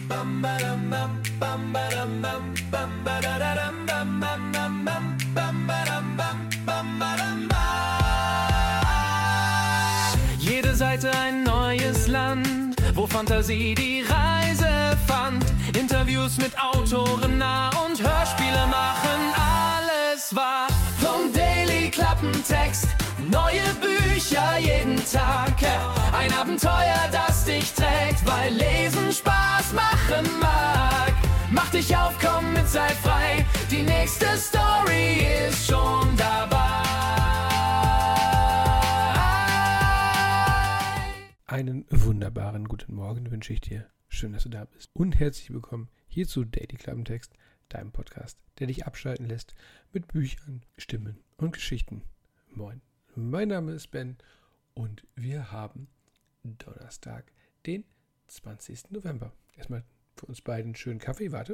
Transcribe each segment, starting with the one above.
Jede Seite ein neues Land, wo Fantasie die Reise fand. Interviews mit Autoren nah und Hörspiele machen alles wahr. Vom Daily Klappentext, neue Bücher jeden Tag. Ein Abenteuer, das dich trägt, weil Lesen Spaß machen mag. Mach dich auf, komm mit, sei frei, die nächste Story ist schon dabei. Einen wunderbaren guten Morgen wünsche ich dir. Schön, dass du da bist. Und herzlich willkommen hier zu Daily Klappentext, deinem Podcast, der dich abschalten lässt mit Büchern, Stimmen und Geschichten. Moin, mein Name ist Ben und wir haben Donnerstag, den 20. November. Erstmal für uns beiden einen schönen Kaffee, warte.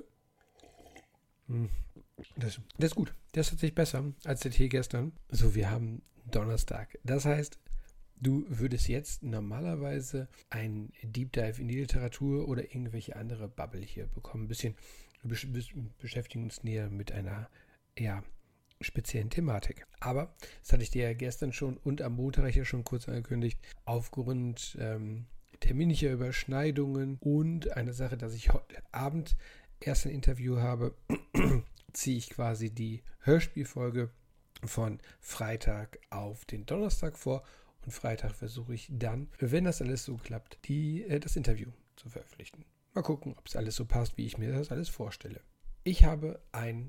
Das ist gut. Das hat sich besser als der Tee gestern. So, wir haben Donnerstag. Das heißt, du würdest jetzt normalerweise einen Deep Dive in die Literatur oder irgendwelche andere Bubble hier bekommen. Ein bisschen beschäftigen uns näher mit einer speziellen Thematik. Aber, das hatte ich dir ja gestern schon und am Montag ja schon kurz angekündigt, aufgrund terminlicher Überschneidungen und eine Sache, dass ich heute Abend erst ein Interview habe, ziehe ich quasi die Hörspielfolge von Freitag auf den Donnerstag vor. Und Freitag versuche ich dann, wenn das alles so klappt, das Interview zu veröffentlichen. Mal gucken, ob es alles so passt, wie ich mir das alles vorstelle. Ich habe ein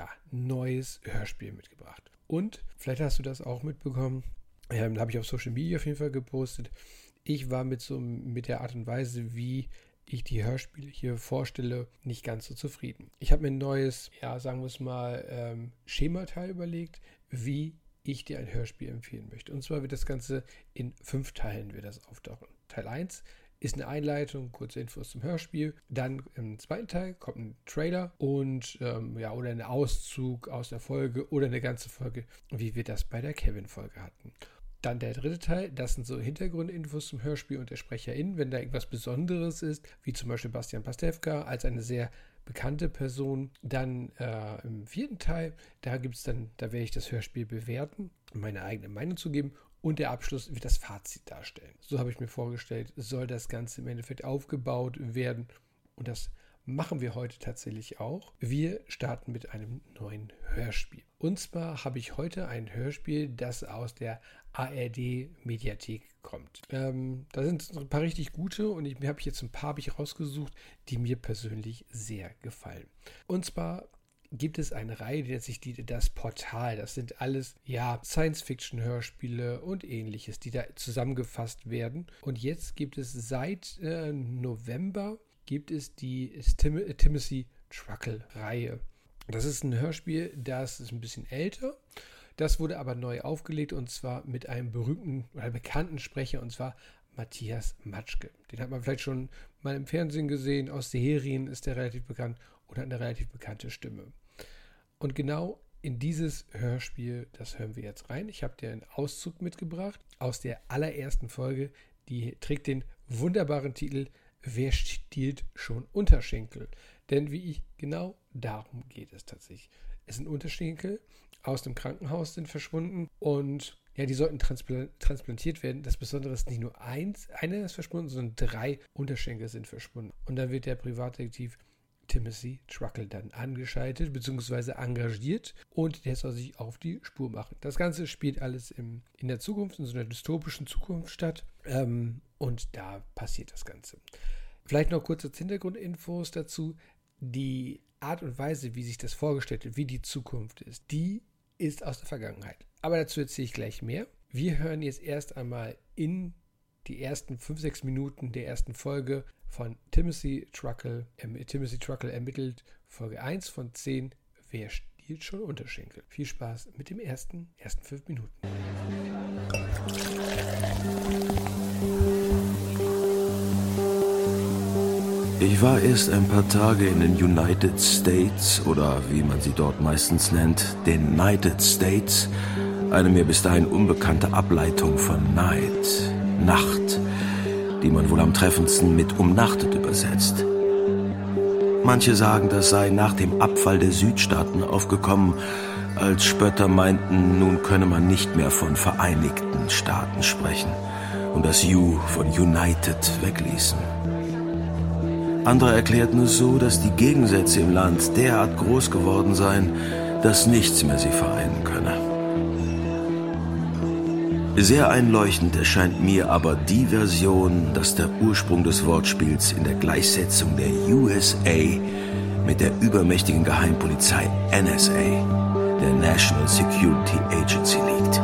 neues Hörspiel mitgebracht. Und vielleicht hast du das auch mitbekommen. Da habe ich auf Social Media auf jeden Fall gepostet. Ich war mit der Art und Weise, wie ich die Hörspiele hier vorstelle, nicht ganz so zufrieden. Ich habe mir ein neues, sagen wir es mal, Schemateil überlegt, wie ich dir ein Hörspiel empfehlen möchte. Und zwar wird das Ganze in 5 Teilen auftauchen. Teil 1 ist eine Einleitung, kurze Infos zum Hörspiel. Dann im zweiten Teil kommt ein Trailer und oder ein Auszug aus der Folge oder eine ganze Folge, wie wir das bei der Kevin-Folge hatten. Dann der dritte Teil, das sind so Hintergrundinfos zum Hörspiel und der SprecherInnen, wenn da irgendwas Besonderes ist, wie zum Beispiel Bastian Pastewka als eine sehr bekannte Person. Dann im 4. Teil, da werde ich das Hörspiel bewerten, meine eigene Meinung zu geben und der Abschluss wird das Fazit darstellen. So habe ich mir vorgestellt, soll das Ganze im Endeffekt aufgebaut werden und das machen wir heute tatsächlich auch. Wir starten mit einem neuen Hörspiel. Und zwar habe ich heute ein Hörspiel, das aus der ARD-Mediathek kommt. Da sind ein paar richtig gute und ich habe jetzt ein paar rausgesucht, die mir persönlich sehr gefallen. Und zwar gibt es eine Reihe, die nennt sich das Portal. Das sind alles Science-Fiction-Hörspiele und ähnliches, die da zusammengefasst werden. Und jetzt gibt es seit November die Timothy Truckle-Reihe. Das ist ein Hörspiel, das ist ein bisschen älter. Das wurde aber neu aufgelegt und zwar mit einem berühmten oder bekannten Sprecher und zwar Matthias Matschke. Den hat man vielleicht schon mal im Fernsehen gesehen, aus Serien ist der relativ bekannt und hat eine relativ bekannte Stimme. Und genau in dieses Hörspiel, das hören wir jetzt rein. Ich habe dir einen Auszug mitgebracht aus der allerersten Folge, die trägt den wunderbaren Titel Wer stiehlt schon Unterschenkel? Denn genau darum geht es tatsächlich. Es sind Unterschenkel aus dem Krankenhaus sind verschwunden und die sollten transplantiert werden. Das Besondere ist nicht nur einer ist verschwunden, sondern 3 Unterschenkel sind verschwunden. Und dann wird der Privatdetektiv Timothy Truckle dann angeschaltet bzw. engagiert und der soll sich auf die Spur machen. Das Ganze spielt alles in der Zukunft, in so einer dystopischen Zukunft statt und da passiert das Ganze. Vielleicht noch kurz als Hintergrundinfos dazu. Die Art und Weise, wie sich das vorgestellt wird, wie die Zukunft ist, die ist aus der Vergangenheit. Aber dazu erzähle ich gleich mehr. Wir hören jetzt erst einmal in die ersten 5-6 Minuten der ersten Folge von Timothy Truckle ermittelt, Folge 1 von 10, Wer stiehlt schon Unterschenkel? Viel Spaß mit dem ersten 5 Minuten. Ich war erst ein paar Tage in den United States oder wie man sie dort meistens nennt, den United States, eine mir bis dahin unbekannte Ableitung von Night, Nacht, die man wohl am treffendsten mit umnachtet übersetzt. Manche sagen, das sei nach dem Abfall der Südstaaten aufgekommen, als Spötter meinten, nun könne man nicht mehr von Vereinigten Staaten sprechen und das U von United wegließen. Andere erklärten es so, dass die Gegensätze im Land derart groß geworden seien, dass nichts mehr sie vereinen könne. Sehr einleuchtend erscheint mir aber die Version, dass der Ursprung des Wortspiels in der Gleichsetzung der USA mit der übermächtigen Geheimpolizei NSA, der National Security Agency, liegt.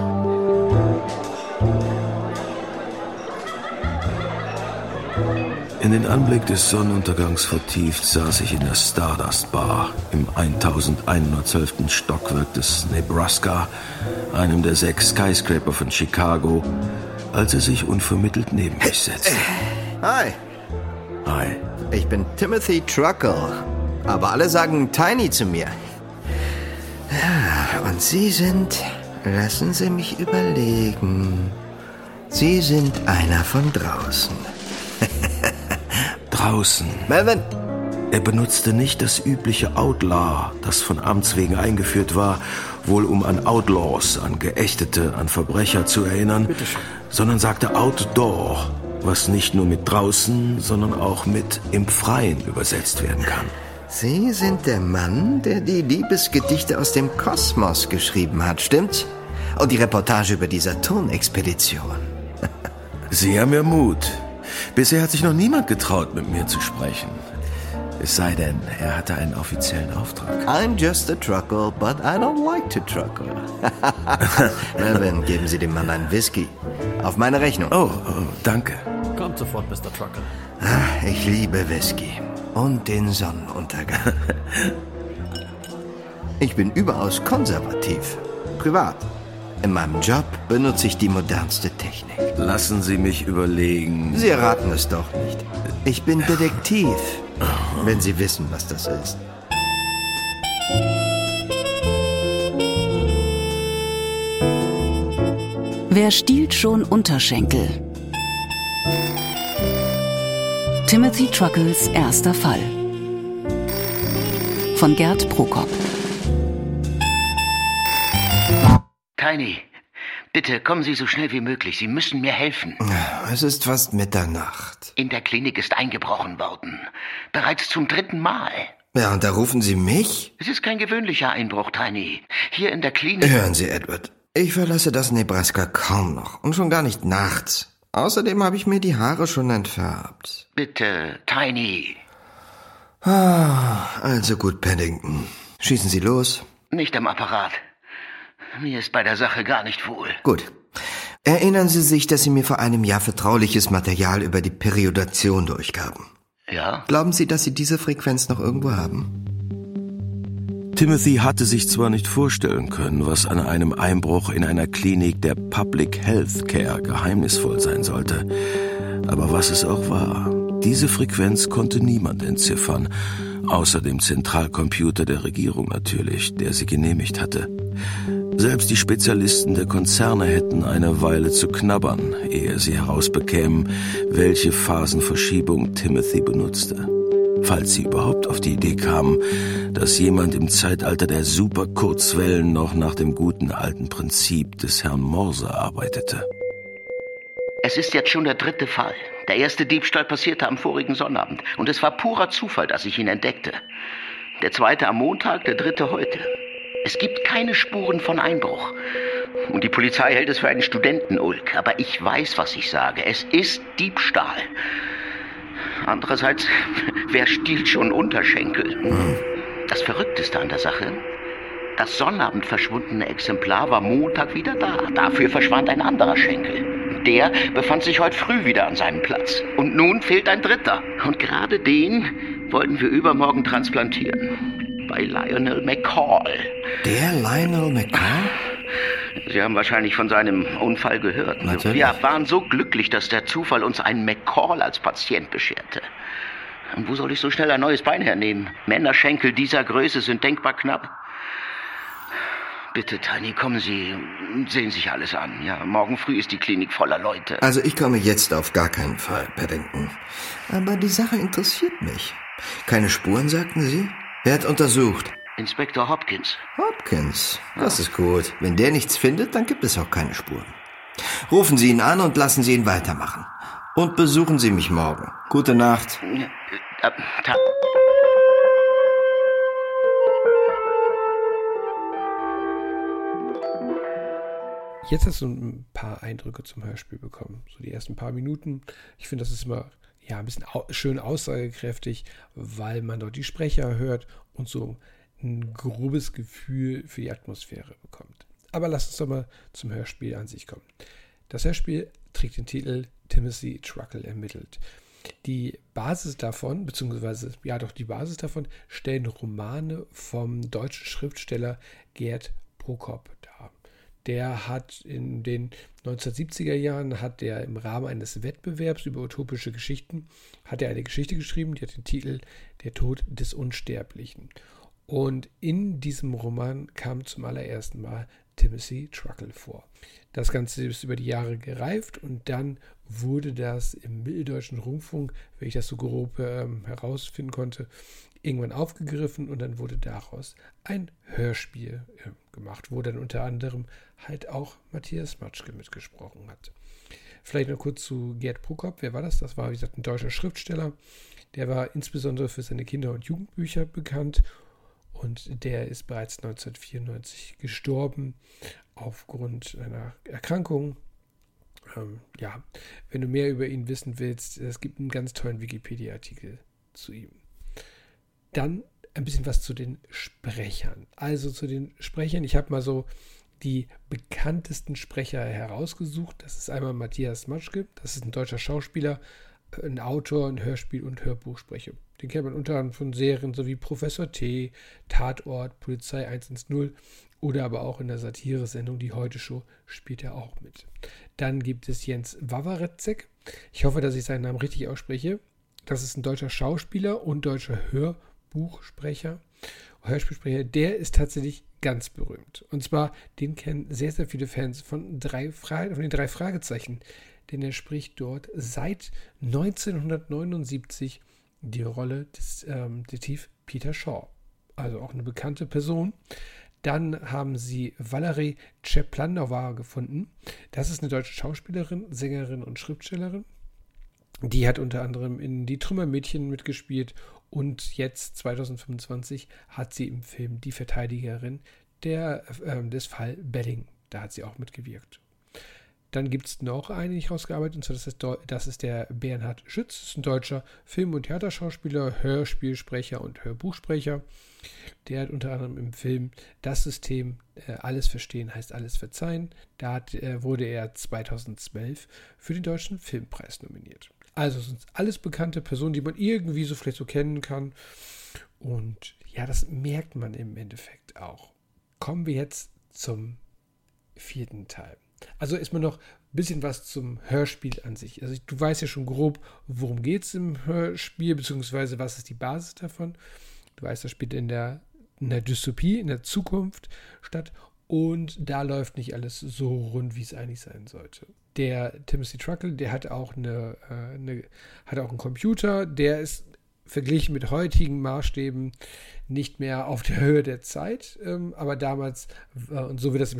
In den Anblick des Sonnenuntergangs vertieft saß ich in der Stardust Bar im 1112. Stockwerk des Nebraska, einem der 6 Skyscraper von Chicago, als er sich unvermittelt neben mich setzte. Hi. Hi. Ich bin Timothy Truckle, aber alle sagen Tiny zu mir. Ja, und Sie sind, lassen Sie mich überlegen, Sie sind einer von draußen. Draußen. Melvin! Er benutzte nicht das übliche Outlaw, das von Amts wegen eingeführt war, wohl um an Outlaws, an Geächtete, an Verbrecher zu erinnern, sondern sagte Outdoor, was nicht nur mit draußen, sondern auch mit im Freien übersetzt werden kann. Sie sind der Mann, der die Liebesgedichte aus dem Kosmos geschrieben hat, stimmt's? Und die Reportage über die Saturn-Expedition. Sie haben ja Mut. Bisher hat sich noch niemand getraut, mit mir zu sprechen. Es sei denn, er hatte einen offiziellen Auftrag. I'm just a truckle, but I don't like to truckle. Melvin, geben Sie dem Mann einen Whisky. Auf meine Rechnung. Oh, danke. Kommt sofort, Mr. Truckle. Ich liebe Whisky. Und den Sonnenuntergang. Ich bin überaus konservativ. Privat. In meinem Job benutze ich die modernste Technik. Lassen Sie mich überlegen. Sie erraten es doch nicht. Ich bin Detektiv, wenn Sie wissen, was das ist. Wer stiehlt schon Unterschenkel? Timothy Truckles erster Fall. Von Gerd Prokop. Tiny, bitte kommen Sie so schnell wie möglich. Sie müssen mir helfen. Es ist fast Mitternacht. In der Klinik ist eingebrochen worden. Bereits zum 3. Mal. Ja, und da rufen Sie mich? Es ist kein gewöhnlicher Einbruch, Tiny. Hier in der Klinik... Hören Sie, Edward. Ich verlasse das Nebraska kaum noch. Und schon gar nicht nachts. Außerdem habe ich mir die Haare schon entfärbt. Bitte, Tiny. Also gut, Paddington. Schießen Sie los. Nicht am Apparat. Mir ist bei der Sache gar nicht wohl. Gut. Erinnern Sie sich, dass Sie mir vor einem Jahr vertrauliches Material über die Periodation durchgaben? Ja? Glauben Sie, dass Sie diese Frequenz noch irgendwo haben? Timothy hatte sich zwar nicht vorstellen können, was an einem Einbruch in einer Klinik der Public Health Care geheimnisvoll sein sollte. Aber was es auch war, diese Frequenz konnte niemand entziffern, außer dem Zentralcomputer der Regierung natürlich, der sie genehmigt hatte. Selbst die Spezialisten der Konzerne hätten eine Weile zu knabbern, ehe sie herausbekämen, welche Phasenverschiebung Timothy benutzte. Falls sie überhaupt auf die Idee kamen, dass jemand im Zeitalter der Superkurzwellen noch nach dem guten alten Prinzip des Herrn Morse arbeitete. Es ist jetzt schon der 3. Fall. Der erste Diebstahl passierte am vorigen Sonnabend. Und es war purer Zufall, dass ich ihn entdeckte. Der 2. am Montag, der 3. heute. Es gibt keine Spuren von Einbruch. Und die Polizei hält es für einen Studentenulk. Aber ich weiß, was ich sage. Es ist Diebstahl. Andererseits, wer stiehlt schon Unterschenkel? Das Verrückteste an der Sache: Das Sonnabend verschwundene Exemplar war Montag wieder da. Dafür verschwand ein anderer Schenkel. Der befand sich heute früh wieder an seinem Platz. Und nun fehlt ein 3. Und gerade den wollten wir übermorgen transplantieren. Bei Lionel McCall. Der Lionel McCall? Sie haben wahrscheinlich von seinem Unfall gehört. Natürlich. Wir waren so glücklich, dass der Zufall uns einen McCall als Patient bescherte. Und wo soll ich so schnell ein neues Bein hernehmen? Männerschenkel dieser Größe sind denkbar knapp. Bitte, Tiny, kommen Sie, sehen sich alles an. Ja, morgen früh ist die Klinik voller Leute. Also ich komme jetzt auf gar keinen Fall, Paddington. Aber die Sache interessiert mich. Keine Spuren, sagten Sie? Wer hat untersucht? Inspektor Hopkins. Hopkins, das ist gut. Wenn der nichts findet, dann gibt es auch keine Spuren. Rufen Sie ihn an und lassen Sie ihn weitermachen. Und besuchen Sie mich morgen. Gute Nacht. Jetzt hast du ein paar Eindrücke zum Hörspiel bekommen. So die ersten paar Minuten. Ich finde, das ist immer ein bisschen schön aussagekräftig, weil man dort die Sprecher hört und so ein grobes Gefühl für die Atmosphäre bekommt. Aber lass uns doch mal zum Hörspiel an sich kommen. Das Hörspiel trägt den Titel Timothy Truckle ermittelt. Die Basis davon, die Basis davon stellen Romane vom deutschen Schriftsteller Gerd Prokop dar. Der hat in den 1970er Jahren im Rahmen eines Wettbewerbs über utopische Geschichten eine Geschichte geschrieben, die hat den Titel Der Tod des Unsterblichen. Und in diesem Roman kam zum allerersten Mal Timothy Truckle vor. Das Ganze ist über die Jahre gereift und dann wurde das im Mitteldeutschen Rundfunk, wenn ich das so grob herausfinden konnte, irgendwann aufgegriffen und dann wurde daraus ein Hörspiel gemacht, wo dann unter anderem halt auch Matthias Matschke mitgesprochen hat. Vielleicht noch kurz zu Gerd Prokop. Wer war das? Das war, wie gesagt, ein deutscher Schriftsteller. Der war insbesondere für seine Kinder- und Jugendbücher bekannt und der ist bereits 1994 gestorben aufgrund einer Erkrankung. Wenn du mehr über ihn wissen willst, es gibt einen ganz tollen Wikipedia-Artikel zu ihm. Dann ein bisschen was zu den Sprechern. Also zu den Sprechern, ich habe mal so die bekanntesten Sprecher herausgesucht. Das ist einmal Matthias Matschke, das ist ein deutscher Schauspieler, ein Autor, ein Hörspiel- und Hörbuchsprecher. Den kennt man unter anderem von Serien sowie Professor T, Tatort, Polizei 110 oder aber auch in der Satire-Sendung Die Heute-Show spielt er auch mit. Dann gibt es Jens Wawrecek. Ich hoffe, dass ich seinen Namen richtig ausspreche. Das ist ein deutscher Schauspieler und deutscher Hörspielsprecher. Der ist tatsächlich ganz berühmt. Und zwar, den kennen sehr, sehr viele Fans von den 3 Fragezeichen. Denn er spricht dort seit 1979 die Rolle des Detektiv Peter Shaw. Also auch eine bekannte Person. Dann haben sie Valerie Czeplanova gefunden. Das ist eine deutsche Schauspielerin, Sängerin und Schriftstellerin. Die hat unter anderem in Die Trümmermädchen mitgespielt und jetzt 2025 hat sie im Film Die Verteidigerin des Fall Belling. Da hat sie auch mitgewirkt. Dann gibt es noch einen, den ich rausgearbeitet, und zwar das ist der Bernhard Schütz. Das ist ein deutscher Film- und Theaterschauspieler, Hörspielsprecher und Hörbuchsprecher. Der hat unter anderem im Film Das System Alles verstehen heißt alles verzeihen. Wurde er 2012 für den Deutschen Filmpreis nominiert. Also sind alles bekannte Personen, die man irgendwie so vielleicht so kennen kann. Und ja, das merkt man im Endeffekt auch. Kommen wir jetzt zum 4. Teil. Also erstmal noch ein bisschen was zum Hörspiel an sich. Also du weißt ja schon grob, worum geht es im Hörspiel, beziehungsweise was ist die Basis davon. Du weißt, das spielt in der Dystopie, in der Zukunft statt. Und da läuft nicht alles so rund, wie es eigentlich sein sollte. Der Timothy Truckle, der hat auch einen Computer, der ist verglichen mit heutigen Maßstäben nicht mehr auf der Höhe der Zeit, aber damals, und so wird das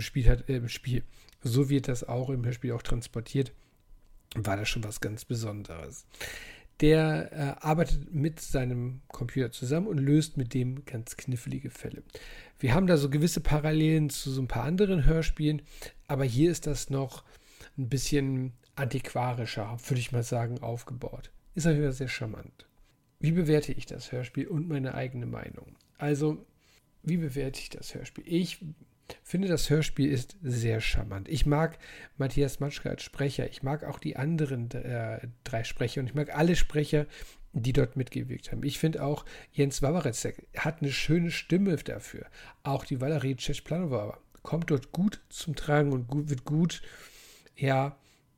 so wird das auch im Hörspiel auch transportiert, war das schon was ganz Besonderes. Der arbeitet mit seinem Computer zusammen und löst mit dem ganz knifflige Fälle. Wir haben da so gewisse Parallelen zu so ein paar anderen Hörspielen, aber hier ist das noch ein bisschen antiquarischer, würde ich mal sagen, aufgebaut. Ist aber sehr charmant. Wie bewerte ich das Hörspiel und meine eigene Meinung? Also, wie bewerte ich das Hörspiel? Ich finde, das Hörspiel ist sehr charmant. Ich mag Matthias Matschke als Sprecher. Ich mag auch die anderen 3 Sprecher und ich mag alle Sprecher, die dort mitgewirkt haben. Ich finde auch, Jens Wawrecek hat eine schöne Stimme dafür. Auch die Valerie Czeplanova kommt dort gut zum Tragen und wird gut, ihr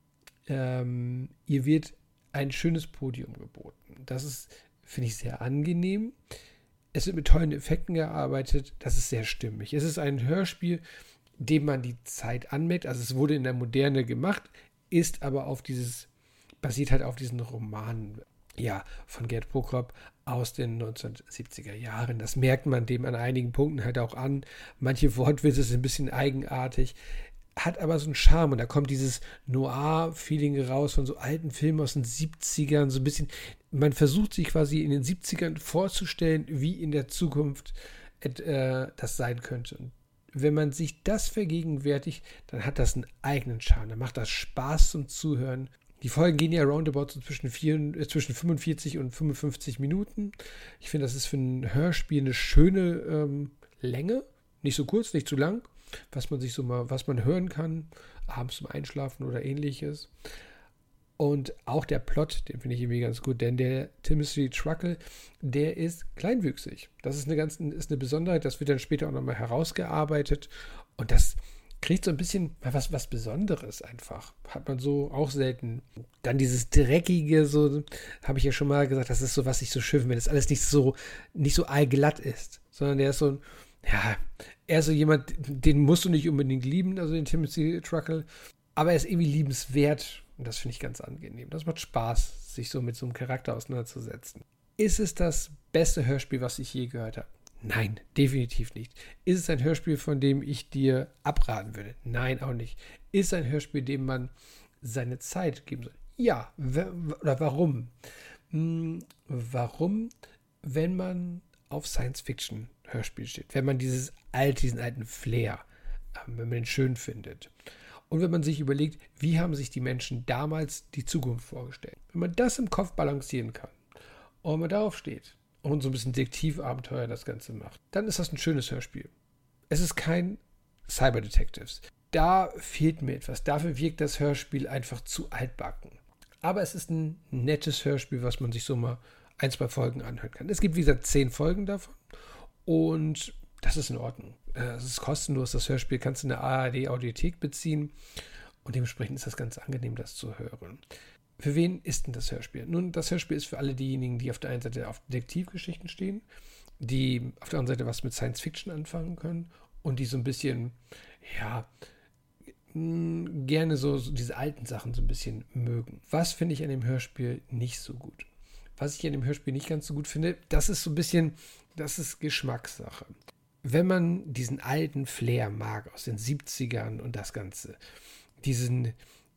wird ein schönes Podium geboten. Das ist, finde ich, sehr angenehm. Es wird mit tollen Effekten gearbeitet. Das ist sehr stimmig. Es ist ein Hörspiel, dem man die Zeit anmerkt. Also es wurde in der Moderne gemacht, ist aber basiert halt auf diesen Romanen. von Gerd Prokop aus den 1970er Jahren. Das merkt man dem an einigen Punkten halt auch an. Manche Wortwitze sind ein bisschen eigenartig, hat aber so einen Charme und da kommt dieses Noir-Feeling raus von so alten Filmen aus den 70ern, so ein bisschen, man versucht sich quasi in den 70ern vorzustellen, wie in der Zukunft das sein könnte. Und wenn man sich das vergegenwärtigt, dann hat das einen eigenen Charme, dann macht das Spaß zum Zuhören. Die Folgen gehen ja roundabout so zwischen 45 und 55 Minuten. Ich finde, das ist für ein Hörspiel eine schöne Länge, nicht so kurz, nicht zu lang, was man hören kann, abends zum Einschlafen oder ähnliches. Und auch der Plot, den finde ich irgendwie ganz gut, denn der Timothy Truckle, der ist kleinwüchsig. Das ist eine Besonderheit, das wird dann später auch nochmal herausgearbeitet und das kriegt so ein bisschen was Besonderes einfach. Hat man so auch selten. Dann dieses Dreckige, so habe ich ja schon mal gesagt, das ist so, was ich so schön finde, wenn das alles nicht so allglatt ist, sondern der ist so er ist so jemand, den musst du nicht unbedingt lieben, also den Timothy Truckle, aber er ist irgendwie liebenswert und das finde ich ganz angenehm. Das macht Spaß, sich so mit so einem Charakter auseinanderzusetzen. Ist es das beste Hörspiel, was ich je gehört habe? Nein, definitiv nicht. Ist es ein Hörspiel, von dem ich dir abraten würde? Nein, auch nicht. Ist es ein Hörspiel, dem man seine Zeit geben soll? Ja. Oder warum? Warum, wenn man auf Science-Fiction-Hörspiel steht? Wenn man diesen alten Flair, wenn man den schön findet. Und wenn man sich überlegt, wie haben sich die Menschen damals die Zukunft vorgestellt? Wenn man das im Kopf balancieren kann und wenn man darauf steht und so ein bisschen Detektivabenteuer das Ganze macht, dann ist das ein schönes Hörspiel. Es ist kein Cyber Detectives. Da fehlt mir etwas. Dafür wirkt das Hörspiel einfach zu altbacken. Aber es ist ein nettes Hörspiel, was man sich so mal 1-2 Folgen anhören kann. Es gibt, wie gesagt, 10 Folgen davon und das ist in Ordnung. Es ist kostenlos, das Hörspiel kannst du in der ARD-Audiothek beziehen und dementsprechend ist das ganz angenehm, das zu hören. Für wen ist denn das Hörspiel? Nun, das Hörspiel ist für alle diejenigen, die auf der einen Seite auf Detektivgeschichten stehen, die auf der anderen Seite was mit Science-Fiction anfangen können und die so ein bisschen, gerne so diese alten Sachen so ein bisschen mögen. Was finde ich an dem Hörspiel nicht so gut? Was ich an dem Hörspiel nicht ganz so gut finde, das ist Geschmackssache. Wenn man diesen alten Flair mag aus den 70ern und das Ganze, diesen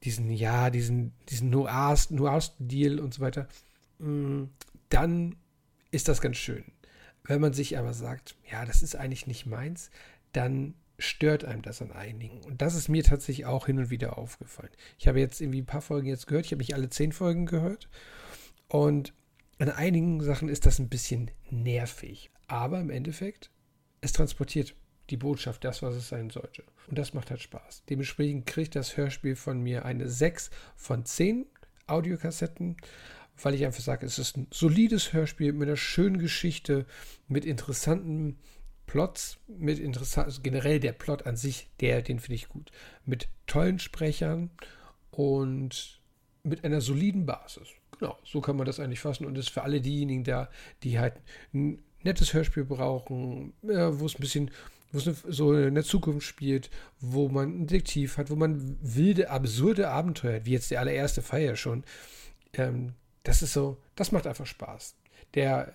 Noir-Stil und so weiter, dann ist das ganz schön. Wenn man sich aber sagt, das ist eigentlich nicht meins, dann stört einem das an einigen. Und das ist mir tatsächlich auch hin und wieder aufgefallen. Ich habe jetzt irgendwie ein paar Folgen jetzt gehört, ich habe nicht alle 10 Folgen gehört und an einigen Sachen ist das ein bisschen nervig. Aber im Endeffekt, es transportiert die Botschaft, das, was es sein sollte. Und das macht halt Spaß. Dementsprechend kriegt das Hörspiel von mir eine 6 von 10 Audiokassetten, weil ich einfach sage, es ist ein solides Hörspiel mit einer schönen Geschichte, mit interessanten Plots, also generell der Plot an sich, den finde ich gut. Mit tollen Sprechern und mit einer soliden Basis. Genau, so kann man das eigentlich fassen und ist für alle diejenigen da, die halt ein nettes Hörspiel brauchen, wo es so in der Zukunft spielt, wo man einen Detektiv hat, wo man wilde, absurde Abenteuer hat, wie jetzt der allererste Fall schon. Das macht einfach Spaß. Der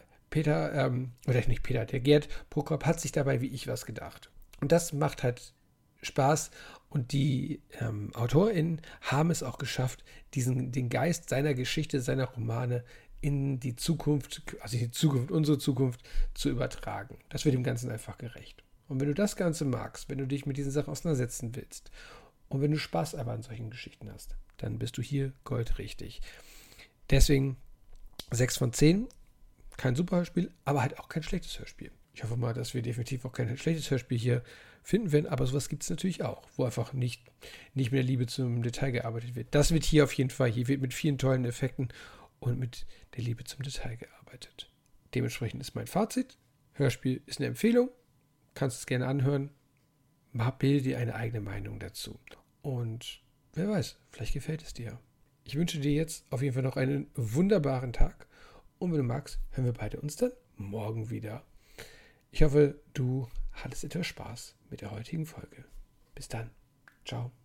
Gerd Prokop hat sich dabei wie ich was gedacht. Und das macht halt Spaß. Und die AutorInnen haben es auch geschafft, den Geist seiner Geschichte, seiner Romane in die Zukunft, unsere Zukunft zu übertragen. Das wird dem Ganzen einfach gerecht. Und wenn du das Ganze magst, wenn du dich mit diesen Sachen auseinandersetzen willst und wenn du Spaß aber an solchen Geschichten hast, dann bist du hier goldrichtig. Deswegen 6 von 10, kein super Hörspiel, aber halt auch kein schlechtes Hörspiel. Ich hoffe mal, dass wir definitiv auch kein schlechtes Hörspiel hier finden werden, aber sowas gibt es natürlich auch, wo einfach nicht mit der Liebe zum Detail gearbeitet wird. Das wird hier auf jeden Fall, hier wird mit vielen tollen Effekten und mit der Liebe zum Detail gearbeitet. Dementsprechend ist mein Fazit, Hörspiel ist eine Empfehlung, kannst es gerne anhören, bilde dir eine eigene Meinung dazu. Und wer weiß, vielleicht gefällt es dir. Ich wünsche dir jetzt auf jeden Fall noch einen wunderbaren Tag und wenn du magst, hören wir beide uns dann morgen wieder. Ich hoffe, du hattest etwas Spaß mit der heutigen Folge. Bis dann. Ciao.